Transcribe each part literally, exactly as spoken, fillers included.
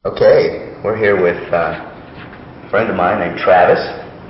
Okay, we're here with uh, a friend of mine named Travis.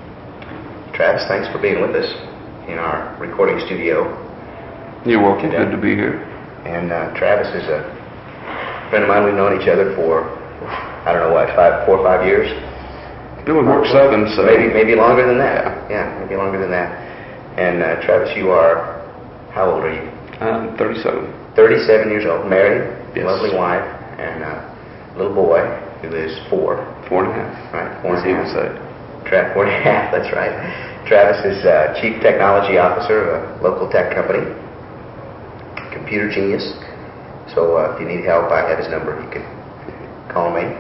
Travis, thanks for being with us in our recording studio. You're welcome. Good to be here. And uh, Travis is a friend of mine. We've known each other for, I don't know what, five, four or five years? Doing work seven, so... Maybe, maybe longer than that. Yeah, maybe longer than that. And uh, Travis, you are, how old are you? I'm thirty-seven. thirty-seven years old, married, yes. Lovely wife, and a little boy who is four. Four and a half. Right, four and a half. Say. Tra- four and a half, that's right. Travis is uh, Chief Technology Officer of a local tech company, computer genius. So uh, if you need help, I have his number. You can call me.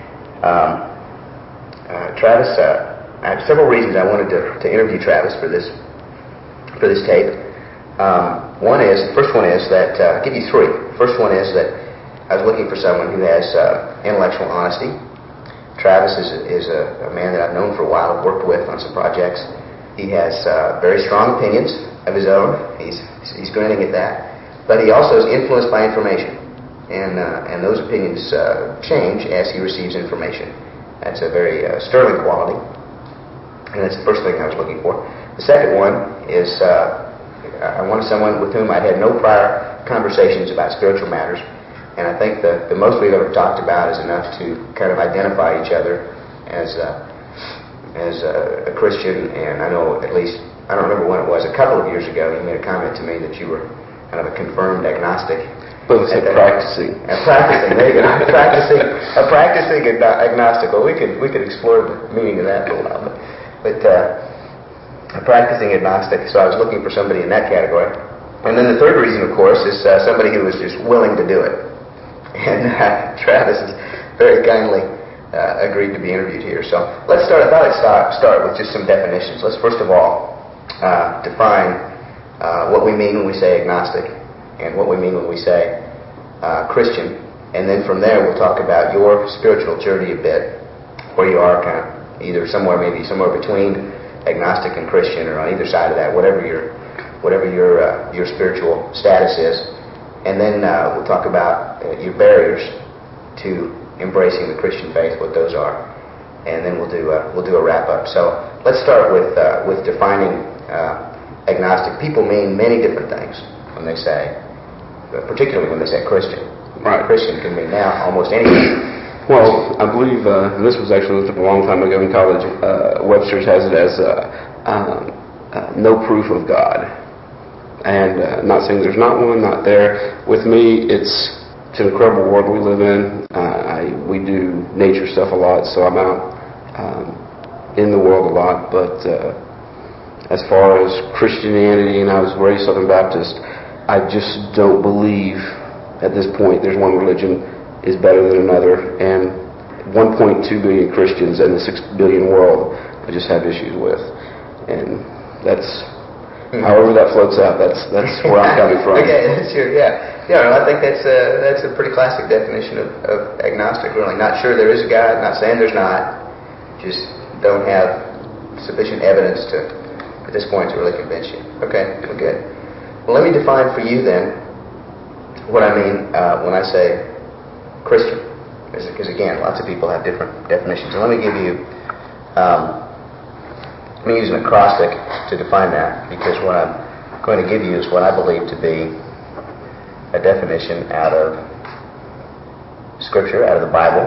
Um, uh, Travis, uh, I have several reasons I wanted to, to interview Travis for this for this tape. Um, one is, the first one is that, uh, I'll give you three. The first one is that I was looking for someone who has uh, intellectual honesty. Travis is, a, is a, a man that I've known for a while, I've worked with on some projects. He has uh, very strong opinions of his own. He's, he's grinning at that. But he also is influenced by information. And, uh, and those opinions uh, change as he receives information. That's a very uh, sterling quality. And that's the first thing I was looking for. The second one is uh, I wanted someone with whom I'd had no prior conversations about spiritual matters. And I think the, the most we've ever talked about is enough to kind of identify each other as a, as a, a Christian. And I know at least, I don't remember when it was, a couple of years ago, you made a comment to me that you were kind of a confirmed agnostic. But it's practicing. A practicing, there you go. practicing, a practicing agnostic. Well, we could we could explore the meaning of that for a while. But, but uh, a practicing agnostic, so I was looking for somebody in that category. And then the third reason, of course, is uh, somebody who was just willing to do it. And uh, Travis has very kindly uh, agreed to be interviewed here. So let's start. I thought I'd start, start with just some definitions. Let's first of all uh, define uh, what we mean when we say agnostic and what we mean when we say uh, Christian. And then from there we'll talk about your spiritual journey a bit, where you are kind of either somewhere, maybe somewhere between agnostic and Christian, or on either side of that, whatever your whatever your uh, your spiritual status is. And then uh, we'll talk about uh, your barriers to embracing the Christian faith, what those are, and then we'll do uh, we'll do a wrap up. So let's start with uh, with defining uh, agnostic. People mean many different things when they say, particularly when they say Christian. Right. Christian can mean now almost anything. Well, I believe, uh, and this was actually looked up a long time ago in college. Uh, Webster's has it as uh, um, uh, no proof of God. And uh, not saying there's not one, not there. With me, it's it's an incredible world we live in. Uh, I, we do nature stuff a lot, so I'm out um, in the world a lot. But uh, as far as Christianity, and I was raised Southern Baptist, I just don't believe at this point there's one religion is better than another. And one point two billion Christians in the six billion world I just have issues with. And that's... However that floats out, that's that's where I'm coming from. Okay, that's your, yeah. Yeah, well, I think that's a, that's a pretty classic definition of, of agnostic, really. Not sure there is a God, not saying there's not, just don't have sufficient evidence to, at this point, to really convince you. Okay, well, good. Well, let me define for you then what I mean uh, when I say Christian. Because, again, lots of people have different definitions. And let me give you... Um, I'm going to use an acrostic to define that, because what I'm going to give you is what I believe to be a definition out of Scripture, out of the Bible.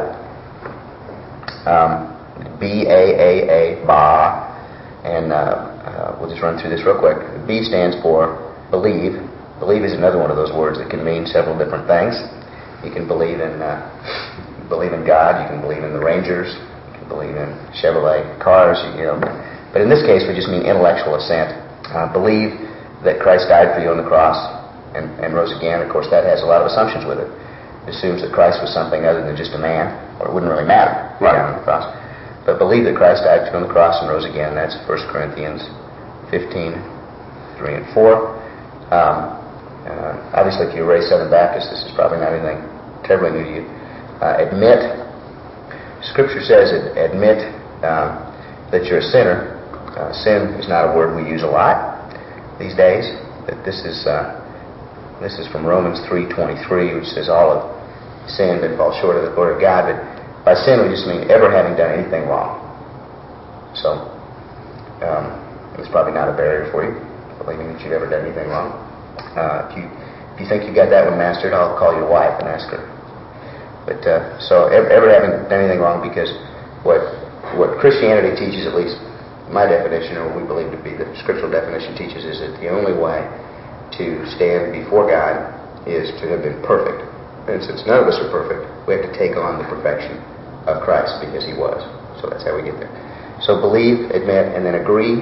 Um, B A A A, ba, and uh, uh, we'll just run through this real quick. B stands for believe. Believe is another one of those words that can mean several different things. You can believe in uh, believe in God. You can believe in the Rangers. You can believe in Chevrolet cars. You know. But in this case, we just mean intellectual assent. Uh, believe that Christ died for you on the cross and, and rose again. Of course, that has a lot of assumptions with it. It assumes that Christ was something other than just a man, or it wouldn't really matter right on the cross. But believe that Christ died for you on the cross and rose again. That's First Corinthians fifteen, three and four. Um, uh, obviously, if you're raised Southern Baptist, this is probably not anything terribly new to you. Uh, admit, Scripture says it, admit um, that you're a sinner. Uh, sin is not a word we use a lot these days. But this is uh, this is from Romans three twenty-three, which says all have sinned and fall short of the glory of God. But by sin we just mean ever having done anything wrong. So, um, it's probably not a barrier for you, believing that you've ever done anything wrong. Uh, if you if you think you got that one mastered, I'll call your wife and ask her. But uh, so ever, ever having done anything wrong, because what what Christianity teaches, at least my definition, or what we believe to be the scriptural definition teaches, is that the only way to stand before God is to have been perfect. And since none of us are perfect, we have to take on the perfection of Christ because He was. So that's how we get there. So believe, admit, and then agree.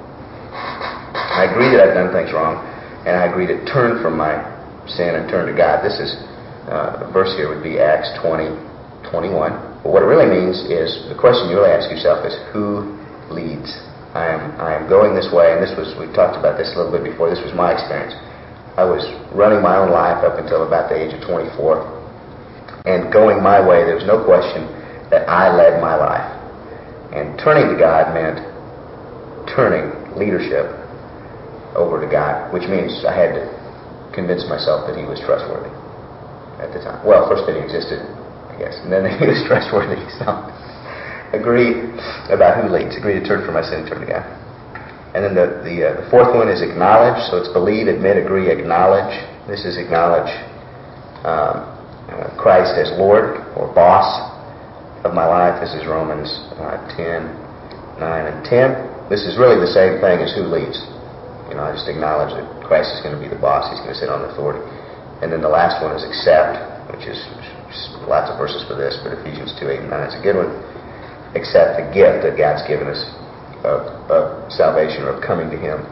I agree that I've done things wrong, and I agree to turn from my sin and turn to God. This is, uh, the verse here would be Acts twenty, twenty-one. But what it really means is, the question you really ask yourself is, who leads? I am I am going this way, and this was, we talked about this a little bit before, this was my experience. I was running my own life up until about the age of twenty-four, and going my way, there was no question that I led my life. And turning to God meant turning leadership over to God, which means I had to convince myself that He was trustworthy at the time. Well, first that He existed, I guess, and then that He was trustworthy. So, agree about who leads. Agree to turn from my sin and turn to God. And then the the, uh, the fourth one is acknowledge. So it's believe, admit, agree, acknowledge. This is acknowledge um, uh, Christ as Lord or boss of my life. This is Romans uh, ten, nine, and ten. This is really the same thing as who leads. You know, I just acknowledge that Christ is going to be the boss. He's going to sit on the authority. And then the last one is accept, which is lots of verses for this, but Ephesians two, eight, and nine is a good one. Accept the gift that God's given us of, of salvation, or of coming to Him.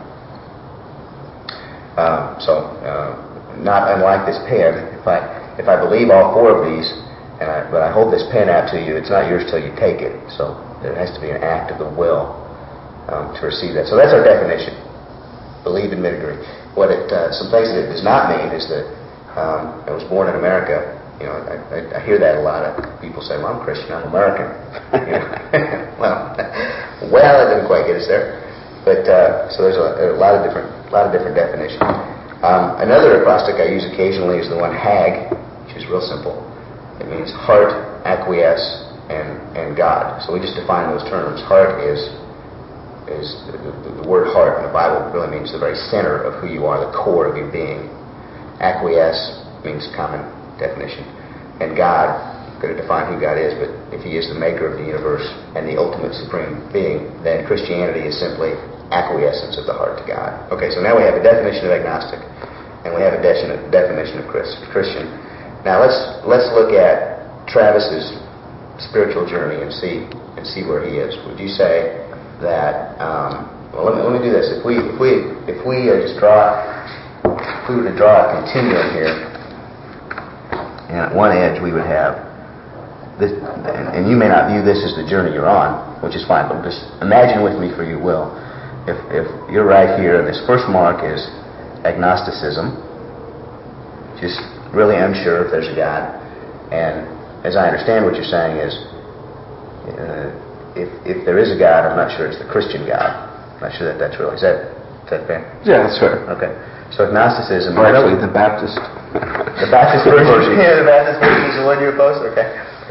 Um, so, uh, not unlike this pen, if I if I believe all four of these, and I, but I hold this pen out to you, it's not yours till you take it. So there has to be an act of the will um, to receive that. So that's our definition: believe, admit, agree. What it uh, some things that it does not mean is that um, I was born in America. You know, I, I, I hear that a lot. Of people say, "Well, I'm Christian. I'm American." You know? well, well, it didn't quite get us there. But uh, so there's a, a lot of different, lot of different definitions. Um, another acrostic I use occasionally is the one HAG, which is real simple. It means heart, acquiesce, and and God. So we just define those terms. Heart is is the, the, the word heart in the Bible really means the very center of who you are, the core of your being. Acquiesce means common definition. And God, I'm going to define who God is, but if He is the maker of the universe and the ultimate supreme being, then Christianity is simply acquiescence of the heart to God. Okay, so now we have a definition of agnostic, and we have a de- definition of Christian. Now let's let's look at Travis's spiritual journey and see and see where he is. Would you say that? Um, well, let me let me do this. If we if we if we uh, just draw if we were to draw a continuum here. And at one edge we would have this, and, and you may not view this as the journey you're on, which is fine, but just imagine with me, for you will, if, if you're right here, and this first mark is agnosticism, just really unsure if there's a God, and as I understand what you're saying is, uh, if if there is a God, I'm not sure it's the Christian God. I'm not sure that that's really, is that, is that fair? Yeah, that's fair. Okay. So agnosticism... Or actually, the Baptist... The Baptist version. Yeah, the Baptist version is the one you're opposed to. Okay.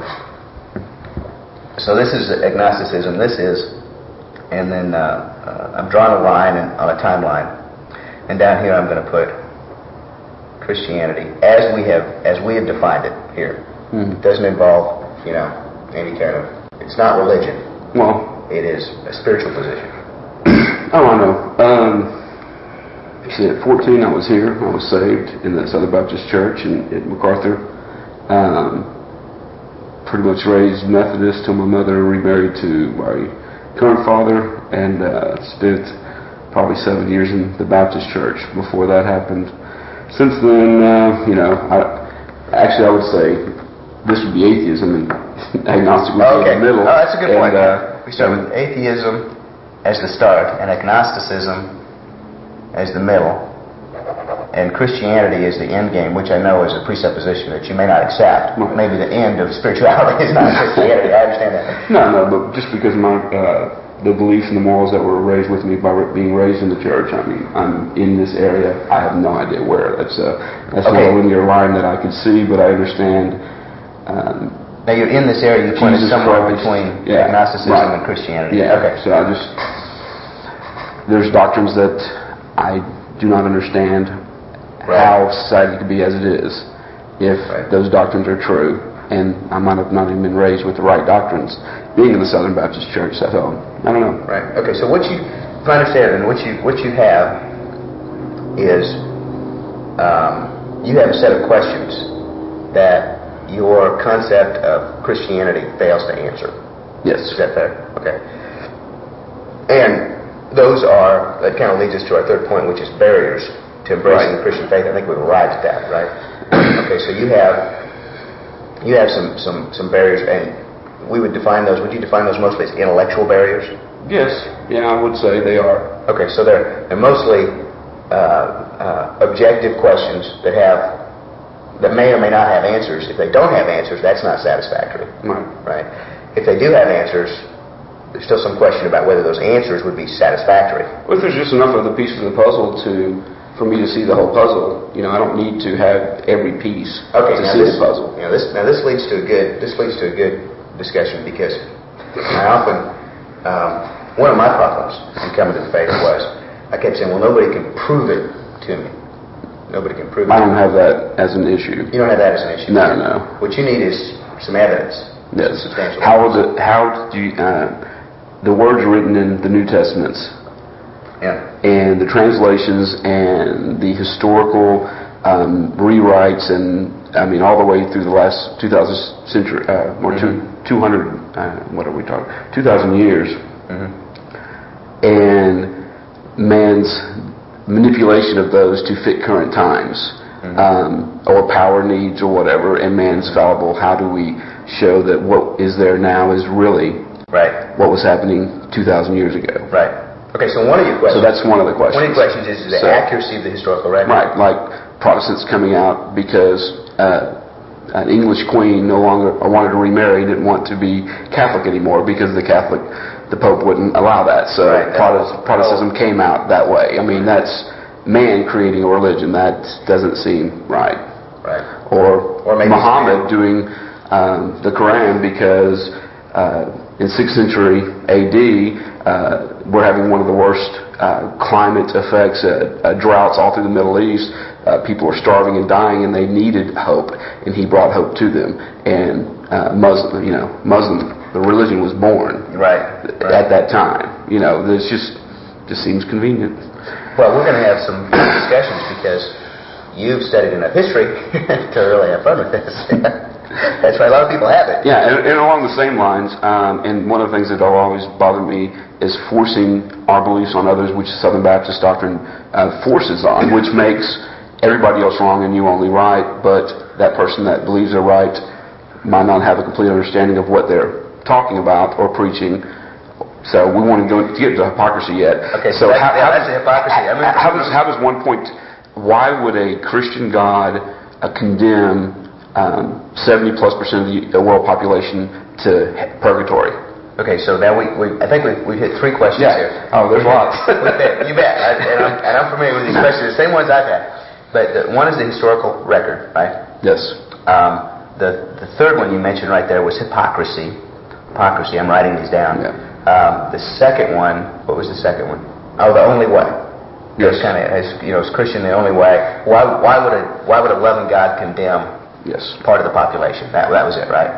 So this is agnosticism. This is, and then uh, uh, I'm drawing a line in, on a timeline, and down here I'm going to put Christianity as we have as we have defined it here. Mm-hmm. It doesn't involve, you know, any kind of. It's not religion. Well, it is a spiritual position. Oh, I know. Um, See, at fourteen, I was here. I was saved in the Southern Baptist Church in, in MacArthur. Um, pretty much raised Methodist till my mother remarried to my current father, and uh, spent probably seven years in the Baptist Church before that happened. Since then, uh, you know, I, actually, I would say this would be atheism, and agnostic would oh, okay. be in the middle. Oh, that's a good and, point. Uh, we start with atheism as the start, and agnosticism as the middle, and Christianity is the end game, which I know is a presupposition that you may not accept. Right. Maybe the end of spirituality is not Christianity. I understand that. No, no, but just because my uh, the beliefs and the morals that were raised with me by being raised in the church, I mean, I'm in this area. I have no idea where. That's uh, that's okay. Not a linear line that I could see, but I understand um, Now you're in this area. You pointed Jesus somewhere Christ. between Yeah. agnosticism Right. and Christianity. Yeah. Okay. So I just there's doctrines that I do not understand Right. how society could be as it is if Right. those doctrines are true, and I might have not even been raised with the right doctrines, being in the Southern Baptist Church. So I don't know. Right. Okay. So what you, if I understand, and what you what you have is um, you have a set of questions that your concept of Christianity fails to answer. Yes. Is that fair? Okay. And those are, that kind of leads us to our third point, which is barriers to embracing Right. the Christian faith. I think we've arrived at that, right? Okay, so you have you have some, some, some barriers, and we would define those, would you define those mostly as intellectual barriers? Yes. Yeah, I would say they are. Okay, so they're, they're mostly uh, uh, objective questions that have that may or may not have answers. If they don't have answers, that's not satisfactory. Right. Right? If they do have answers, there's still some question about whether those answers would be satisfactory. Well, if there's just enough of the pieces of the puzzle to for me to see the whole puzzle, you know, I don't need to have every piece Okay, to now see this, the puzzle. You know, this now this leads to a good this leads to a good discussion, because I often um, one of my problems in coming to the faith was I kept saying, well, nobody can prove it to me. Nobody can prove it. I don't have that as an issue. You don't have that as an issue. No, no. What you need is some evidence. Yes. Some substantial How evidence. was it? How did you? Uh, the words written in the New Testaments, Yeah. and the translations, and the historical um, rewrites, and I mean all the way through the last two thousand century, uh, or Mm-hmm. two two hundred. Uh, what are we talking? Two thousand years, Mm-hmm. and man's manipulation of those to fit current times, Mm-hmm. um, or power needs, or whatever, and man's fallible. How do we show that what is there now is really Right. what was happening two thousand years ago? Right. Okay, so one of your So questions. that's one of the questions. One of your questions is the So- accuracy of the historical record. Right, like Protestants coming out because uh, an English queen no longer wanted to remarry, didn't want to be Catholic anymore because the Catholic, the Pope wouldn't allow that. So Right. Protest, Protestantism came out that way. I mean, that's man creating a religion. That doesn't seem right. Right. Or, Or maybe Muhammad doing um, the Quran because uh, in sixth century A D uh, we're having one of the worst uh, climate effects, uh, uh, droughts all through the Middle East. Uh, people are starving and dying, and they needed hope, and he brought hope to them. And uh, Muslim, you know, Muslim, the religion was born Right. at right. that time. You know, this just just seems convenient. Well, we're going to have some discussions because you've studied enough history to really have fun with this. That's why a lot of people have it. Yeah, and, and along the same lines, um, and one of the things that will always bother me is forcing our beliefs on others, which Southern Baptist doctrine uh, forces on, which makes everybody else wrong and you only right, but that person that believes they're right might not have a complete understanding of what they're talking about or preaching. So we want to go to get to hypocrisy yet. Okay, so, so that, how, yeah, how that's the hypocrisy. I mean, how does how does one point? Why would a Christian God uh, condemn um, seventy plus percent of the world population to purgatory? Okay, so now we, we I think we've, we've hit three questions Yeah. here. Oh, there's lots. We bet, you bet. I, and, I'm, and I'm familiar with these questions, the same ones I've had. But the, one is the historical record, right? Yes. Um, the the third one you mentioned right there was hypocrisy. Hypocrisy. I'm writing these down. Yeah. Um, the second one, what was the second one? Oh, the only way. Yes. Kind of, as you know, is Christian the only way? Why why would a why would a loving God condemn Yes. part of the population? That that was it, right?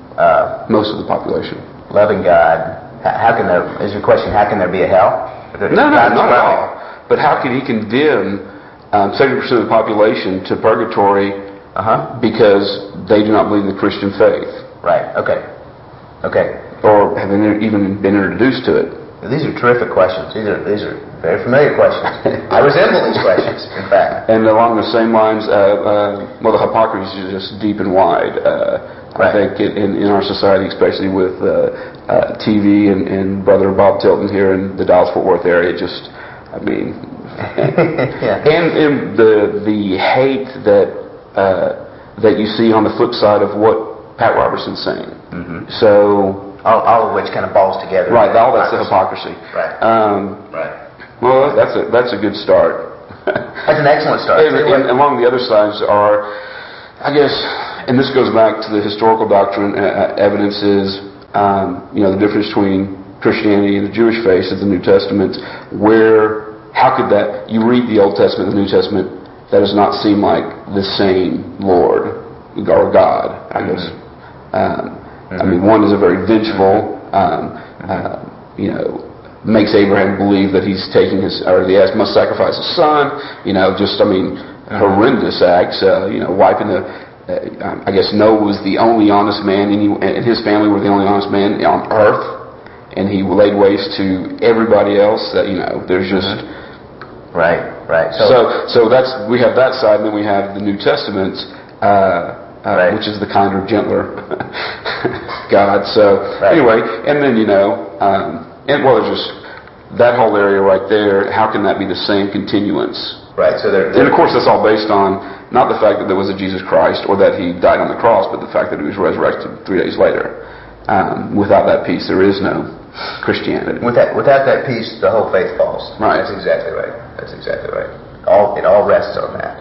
Uh, Most of the population. loving God. How, how can there? Is your question? How can there be a hell? No, no, God's not at loving. all. But how can he condemn um, seventy percent of the population to purgatory Uh huh. because they do not believe in the Christian faith Right. Okay. Okay. or have even been introduced to it? These are terrific questions. These are these are very familiar questions. I resemble these questions, in fact. And along the same lines, uh, uh, well, the hypocrisy is just deep and wide. Uh, Right. I think in, in our society, especially with uh, uh, T V and, and Brother Bob Tilton here in the Dallas-Fort Worth area, just, I mean, Yeah. and, and the the hate that uh, that you see on the flip side of what Pat Robertson's saying. Mm-hmm. So, All, all of which kind of balls together. right, all that's the hypocrisy. Right. Um, Right. well, that's a that's a good start. That's an excellent start. And, and along the other sides are, I guess, And this goes back to the historical doctrine. Uh, evidence is, um, you know, the difference between Christianity and the Jewish faith of the New Testament. Where, how could that? You read the Old Testament and the New Testament. That does not seem like the same Lord or God. I guess. Um, mm-hmm. I mean, one is a very vengeful. Um, uh, you know. Makes Abraham believe that he's taking his, or he has, must sacrifice his son. You know, just, I mean, uh-huh. horrendous acts. Uh, you know, wiping the, uh, I guess Noah was the only honest man, and, he, and his family were the only honest man on earth. And he laid waste to everybody else. That, you know, there's just... Mm-hmm. Right, right. So, so, so that's, we have that side, and then we have the New Testament, uh, uh, right. which is the kinder, gentler God. So, right. anyway, and then, you know, um, and well, it's just that whole area right there. How can that be the same continuance? Right. So, they're, they're and of course, that's all based on not the fact that there was a Jesus Christ or that he died on the cross, but the fact that he was resurrected three days later. Um, without that piece, there is no Christianity. With that, without that piece, the whole faith falls. Right. That's exactly right. That's exactly right. All it all rests on that.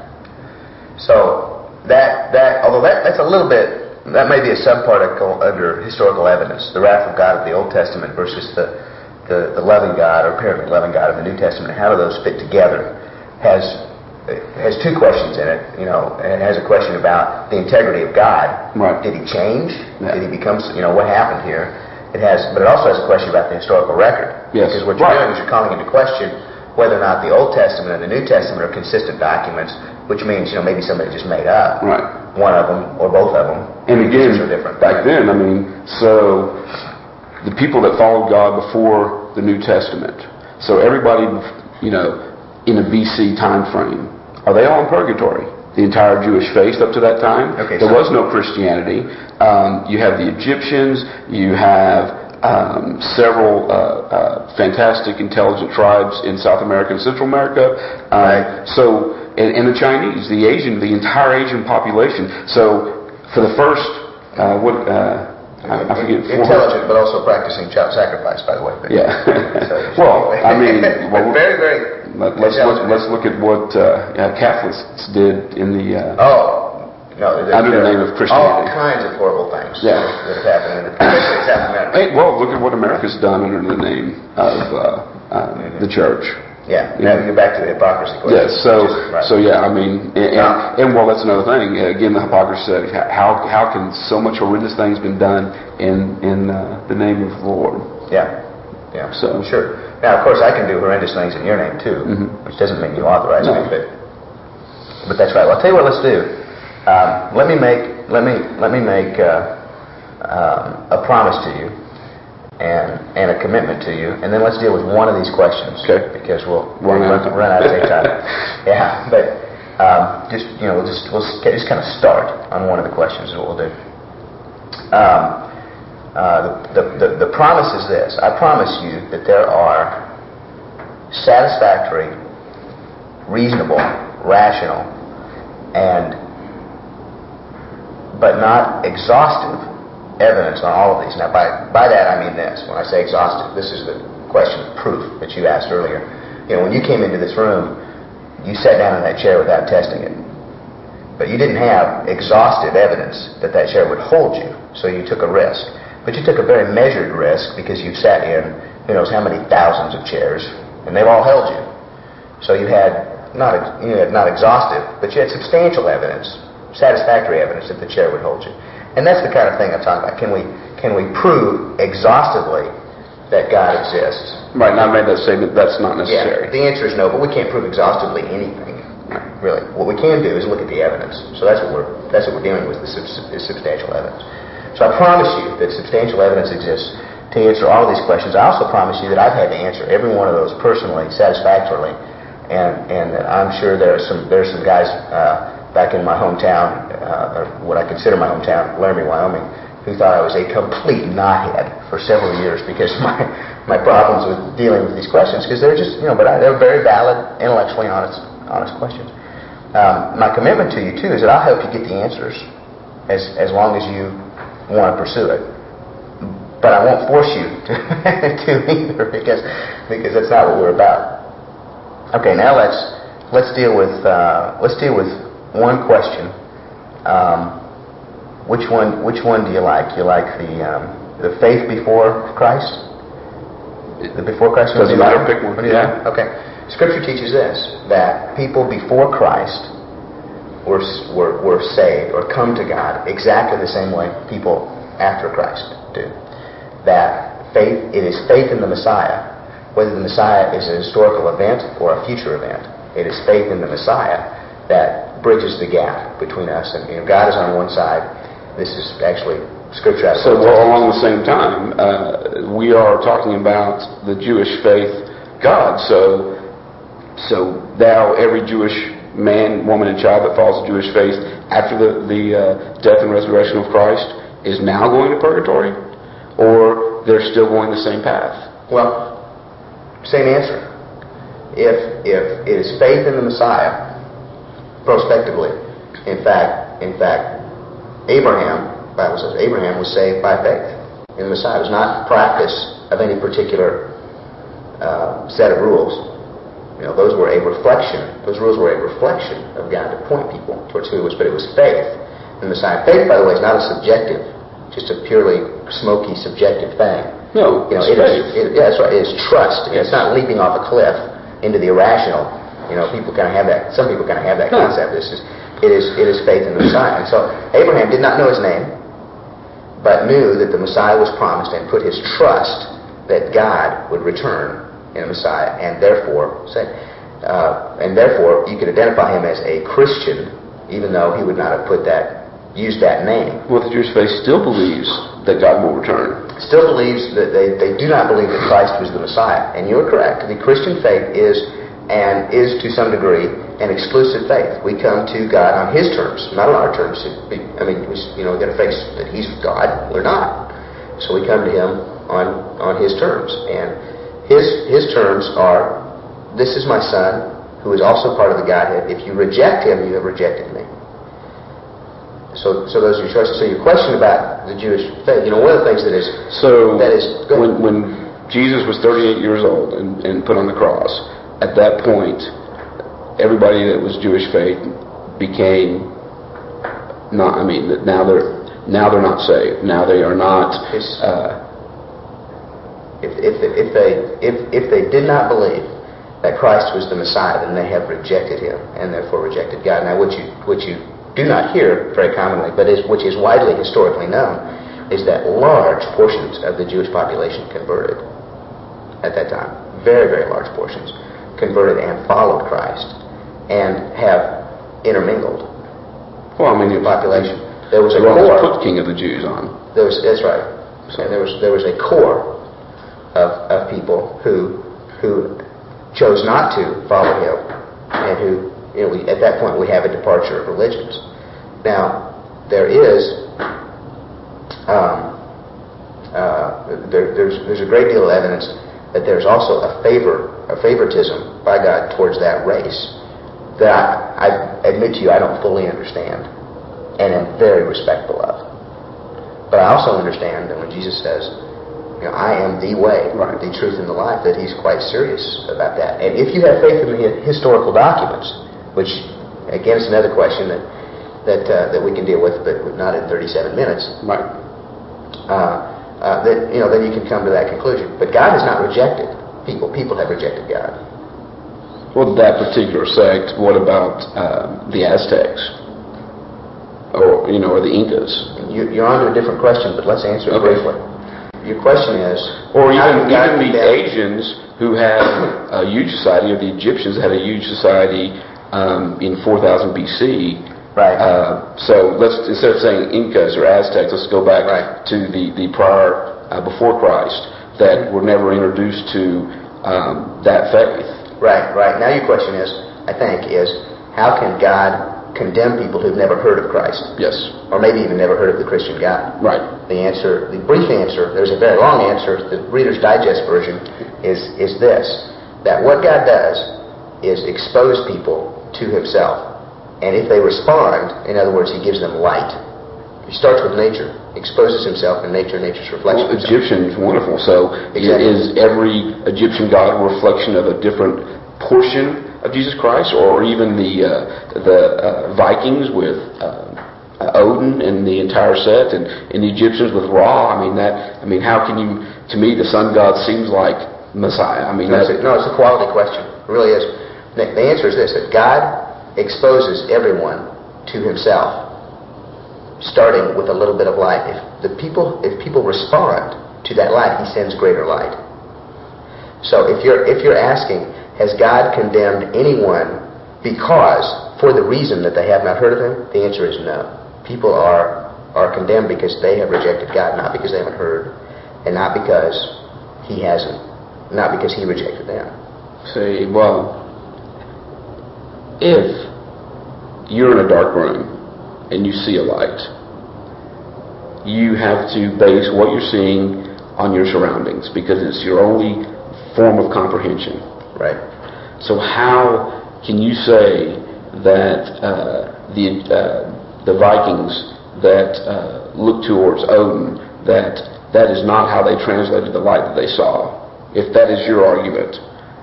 So that that although that that's a little bit. That may be a subparticle under historical evidence. The wrath of God of the Old Testament versus the, the, the loving God, or apparently loving God of the New Testament. How do those fit together? Has has two questions in it. You know, and it has a question about the integrity of God. Right. Did he change? Yeah. Did he become? You know, what happened here? It has, but it also has a question about the historical record. Yes. Because what you're right. doing is you're calling into question whether or not the Old Testament and the New Testament are consistent documents, which means, you know, maybe somebody just made up right. one of them or both of them. And again, are different. back then, I mean, so the people that followed God before the New Testament, so everybody, you know, in a B C time frame, are they all in purgatory? The entire Jewish faith up to that time? Okay, there so was no Christianity. Um, you have the Egyptians, you have Um, several uh, uh, fantastic, intelligent tribes in South America and Central America. Um, right. So, and, and the Chinese, the Asian, the entire Asian population. So, for the first, uh, what uh, I, I forget. Intelligent, but also practicing child sacrifice, by the way. But yeah. so, well, I mean, well, very, very. Let, let's look, let's look at what uh, uh, Catholics did in the. Uh, oh. No, under the name of Christianity. All kinds of horrible things yeah. that have happened, especially in South America. Hey, well, look at what America's done under the name of uh, uh, mm-hmm. the church. Yeah, now we get back to the hypocrisy question. Yes, yeah, so, right. so yeah, I mean, and, and, and well, that's another thing. Again, the hypocrisy. How how can so much horrendous things been done in in uh, the name of the Lord? Yeah, yeah. So sure. Now, of course, I can do horrendous things in your name too, mm-hmm. which doesn't mean you authorize no. me, but but that's right. Well, I'll tell you what. Let's do. Um, let me make let me let me make uh, um, a promise to you and and a commitment to you, and then let's deal with one of these questions. Okay. Because we'll run, run, run out of time. Yeah, but um, just you know we'll just we'll just kind of start on one of the questions is what we'll do. Um, uh, the, the the promise is this: I promise you that there are satisfactory, reasonable, rational, and but not exhaustive evidence on all of these. Now, by by that I mean this. When I say exhaustive, this is the question of proof that you asked earlier. You know, when you came into this room, you sat down in that chair without testing it. But you didn't have exhaustive evidence that that chair would hold you, so you took a risk. But you took a very measured risk because you sat in who knows how many thousands of chairs, and they've all held you. So you had not you had not exhaustive, but you had substantial evidence, satisfactory evidence that the chair would hold you. And that's the kind of thing I'm talking about. Can we can we prove exhaustively that God exists? Right, and I made that statement, that's not necessary. Yeah, the answer is no, but we can't prove exhaustively anything, really. What we can do is look at the evidence. So that's what we're that's what we're dealing with, is substantial evidence. So I promise you that substantial evidence exists to answer all of these questions. I also promise you that I've had to answer every one of those personally, satisfactorily, and and I'm sure there are some there are some guys uh, back in my hometown, uh, or what I consider my hometown, Laramie, Wyoming, who thought I was a complete knothead for several years because of my, my problems with dealing with these questions, because they're just, you know, but I, they're very valid, intellectually honest, honest questions. Um, my commitment to you, too, is that I'll help you get the answers as, as long as you want to pursue it. But I won't force you to, to either, because, because that's not what we're about. Okay, now let's, let's deal with, uh, let's deal with one question um, which one which one do you like? You like the um, the faith before Christ? The before Christ? Doesn't matter. Pick one. Yeah. Okay. Scripture teaches this, that people before Christ were, were were saved or come to God exactly the same way people after Christ do. That faith, it is faith in the Messiah, whether the Messiah is a historical event or a future event. It is faith in the Messiah that bridges the gap between us and you know, God is on one side. This is actually Scripture. So well, along the same time, uh, we are talking about the Jewish faith God. So, so now every Jewish man, woman, and child that follows the Jewish faith after the, the uh, death and resurrection of Christ is now going to purgatory, or they're still going the same path? Well, same answer. If if it is faith in the Messiah, prospectively, in fact, in fact, Abraham. The Bible says Abraham was saved by faith in the Messiah. It was not practice of any particular uh, set of rules. You know, those were a reflection. Those rules were a reflection of God to point people towards who He was. But it was faith in the Messiah. Faith, by the way, is not a subjective, just a purely smoky, subjective thing. No, you know, it's it faith. is, it, yeah, that's right. It is trust. Yes. It's not leaping off a cliff into the irrational. You know, people kind of have that. Some people kind of have that no. concept. This is it is it is faith in the Messiah. And so Abraham did not know his name, but knew that the Messiah was promised and put his trust that God would return in a Messiah, and therefore say, uh, and therefore you could identify him as a Christian, even though he would not have put that, used that name. Well, the Jewish faith still believes that God will return. Still believes that they, they do not believe that Christ was the Messiah, and you're correct. The Christian faith is and is to some degree an exclusive faith. We come to God on His terms, not on our terms. I mean, we, you know, we've got to face that He's God. We're not. So we come to Him on, on His terms. And His His terms are, this is my Son, who is also part of the Godhead. If you reject Him, you have rejected me. So so those are your choices. So your question about the Jewish faith, you know, one of the things that is... So that is, when, when Jesus was thirty-eight years old and, and put on the cross, at that point, everybody that was Jewish faith became not. I mean, now they're now they're not saved. Now they are not. Uh, if if if they if if they did not believe that Christ was the Messiah, then they have rejected Him and therefore rejected God. Now, what you what you do not hear very commonly, but is which is widely historically known, is that large portions of the Jewish population converted at that time. Very very large portions converted and followed Christ and have intermingled. Well, I mean, the population. There was a the core. Put King of the Jews on. There was. That's right. So and there was there was a core of of people who who chose not to follow Him, and who you know we, at that point we have a departure of religions. Now there is um, uh, there, there's there's a great deal of evidence that there's also a favor, a favoritism by God towards that race that I, I admit to you I don't fully understand and am very respectful of. But I also understand that when Jesus says, you know, I am the way, right, the truth, and the life, that He's quite serious about that. And if you have faith in the historical documents, which again is another question that that uh, that we can deal with, but not in thirty-seven minutes. Right. Uh, Uh, that you know, then you can come to that conclusion. But God has not rejected people. People have rejected God. Well, that particular sect. What about uh, the Aztecs, or you know, or the Incas? You, you're on to a different question, but let's answer it okay. briefly. Your question is, or even even the Asians who had a huge society, or the Egyptians had a huge society um, in four thousand B C. Right. Uh, so let's, instead of saying Incas or Aztecs, let's go back right. to the the prior uh, before Christ that were never introduced to um, that faith. Right. Right. Now your question is, I think, is how can God condemn people who've never heard of Christ? Yes. Or maybe even never heard of the Christian God. Right. The answer, the brief answer, there's a very long answer. The Reader's Digest version is is this: that what God does is expose people to Himself. And if they respond, in other words, He gives them light. He starts with nature, exposes Himself in nature, nature's reflection. Well, Egyptian is wonderful. So exactly. Is every Egyptian god a reflection of a different portion of Jesus Christ, or even the uh, the uh, Vikings with uh, uh, Odin and the entire set, and, and the Egyptians with Ra. I mean that. I mean, how can you? To me, the sun god seems like Messiah. I mean, no, that's, it's a, no, it's a quality question. It really is. The, the answer is this: that God exposes everyone to Himself, starting with a little bit of light. If the people, if people respond to that light, He sends greater light. So, if you're if you're asking, has God condemned anyone because, for the reason that they have not heard of Him? The answer is no. People are are condemned because they have rejected God, not because they haven't heard, and not because He hasn't, not because He rejected them. Say, well, if you're in a dark room and you see a light, you have to base what you're seeing on your surroundings because it's your only form of comprehension. Right. So how can you say that uh, the uh, the Vikings that uh, look towards Odin, that that is not how they translated the light that they saw, if that is your argument?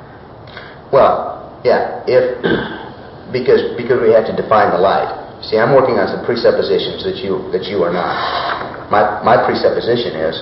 Well, yeah, if because because we have to define the light. See, I'm working on some presuppositions that you that you are not. My my presupposition is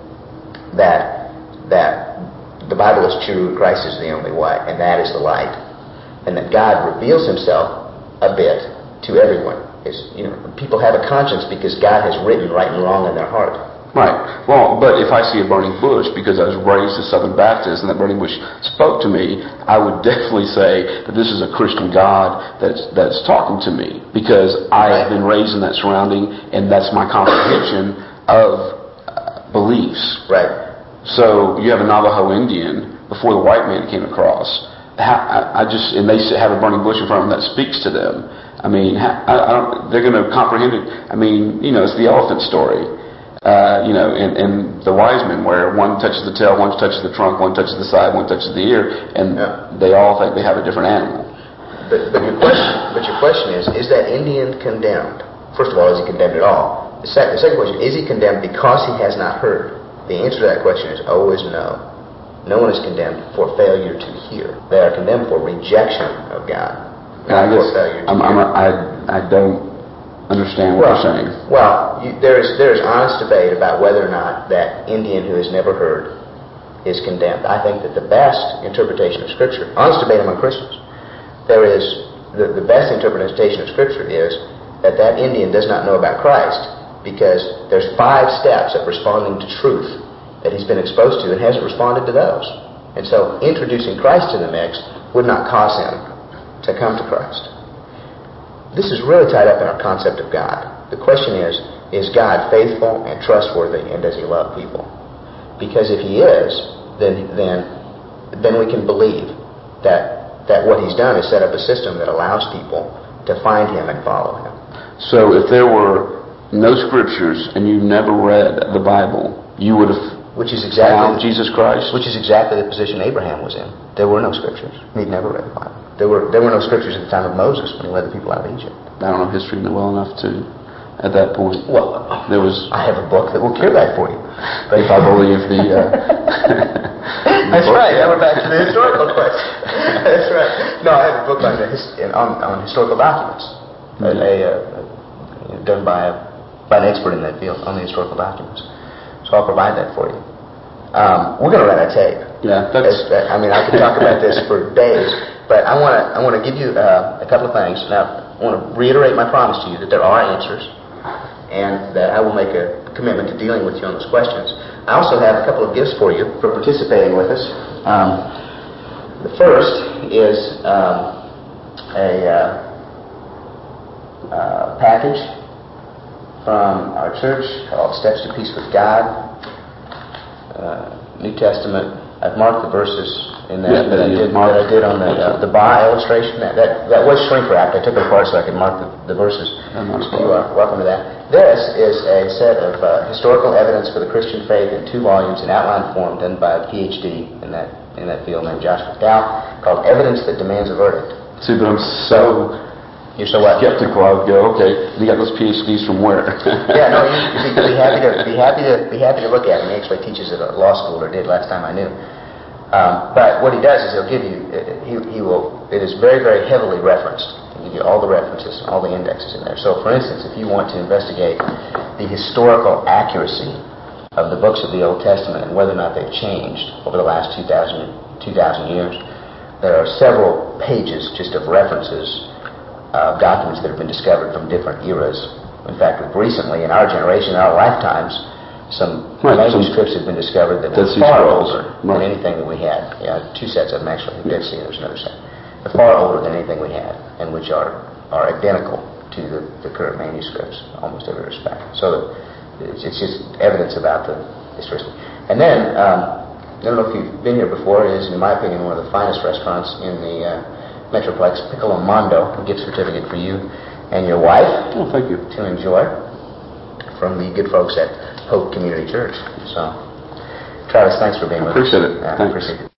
that that the Bible is true, Christ is the only way, and that is the light, and that God reveals Himself a bit to everyone. It's, you know, people have a conscience because God has written right and wrong in their heart. Right. Well, but if I see a burning bush, because I was raised a Southern Baptist and that burning bush spoke to me, I would definitely say that this is a Christian God that's that's talking to me, because I have been raised in that surrounding and that's my comprehension of uh, beliefs. Right. So you have a Navajo Indian before the white man came across. I, I just and they have a burning bush in front of them that speaks to them. I mean, I, I don't, they're going to comprehend it. I mean, you know, it's the elephant story. Uh, you know, and, and the wise men, where one touches the tail, one touches the trunk, one touches the side, one touches the ear, and yeah. they all think they have a different animal. But, but your question, but your question is: is that Indian condemned? First of all, is he condemned at all? The, sec- the second question: is he condemned because he has not heard? The answer to that question is always no. No one is condemned for failure to hear. They are condemned for rejection of God, not I for failure to I'm, hear. I'm a, I, I don't understand what well, you're saying. Well, you, there is there is honest debate about whether or not that Indian who has never heard is condemned. I think that the best interpretation of Scripture, honest debate among Christians, there is the, the best interpretation of Scripture is that that Indian does not know about Christ because there's five steps of responding to truth that he's been exposed to and hasn't responded to those. And so introducing Christ to the mix would not cause him to come to Christ. This is really tied up in our concept of God. The question is, is God faithful and trustworthy, and does He love people? Because if He is, then then then we can believe that that what He's done is set up a system that allows people to find Him and follow Him. So if there were no Scriptures and you never read the Bible, you would have which is exactly found Jesus Christ? Which is exactly the position Abraham was in. There were no Scriptures. He'd never read the Bible. There were there were no Scriptures at the time of Moses when he led the people out of Egypt. I don't know history well enough to, at that point. Well, there was. I have a book that will cure that for you. But if I believe the. Uh, That's the right. Now we're back to the historical question. That's right. No, I have a book on the his, on, on historical documents, mm-hmm. a, a, a, done by a, by an expert in that field on the historical documents. So I'll provide that for you. Um, we're going to run a tape. Yeah, that's. As, I mean, I could talk about this for days, but I want to I want to give you uh, a couple of things. Now, I want to reiterate my promise to you that there are answers, and that I will make a commitment to dealing with you on those questions. I also have a couple of gifts for you for participating with us. Um, the first is um, a uh, uh, package from our church called Steps to Peace with God. Uh, New Testament. I've marked the verses in that, yeah, that, I, did, that I did on the uh, the bar illustration. That, that that was shrink wrapped. I took it apart so I could mark the, the verses. So you are welcome to that. This is a set of uh, historical evidence for the Christian faith in two volumes in outline form, done by a P H D in that in that field named Josh McDowell, called Evidence That Demands a Verdict. See, but I'm so. You're so what? Skeptical. I would go, okay. You got those P H Ds from where? Yeah, no, you'd be, be happy to be happy to be happy to look at him. He actually teaches at a law school, or did last time I knew. Um, but what he does is he'll give you he he will. It is very very heavily referenced. He give you all the references, all the indexes in there. So, for instance, if you want to investigate the historical accuracy of the books of the Old Testament and whether or not they've changed over the last two thousand, two thousand years, there are several pages just of references of documents that have been discovered from different eras. In fact, recently, in our generation, in our lifetimes, some right, manuscripts have been discovered that were far older right. than anything that we had. Yeah, two sets of them, actually. The Dead Sea, there's another set. They're far older than anything we had, and which are, are identical to the, the current manuscripts, almost every respect. So it's, it's just evidence about the history. And then, um, I don't know if you've been here before, it is, in my opinion, one of the finest restaurants in the uh, Metroplex, Piccolo Mondo, a gift certificate for you and your wife. Oh, thank you. To enjoy from the good folks at Hope Community Church. So, Travis, thanks for being with appreciate us. It. Yeah, Thanks. appreciate it.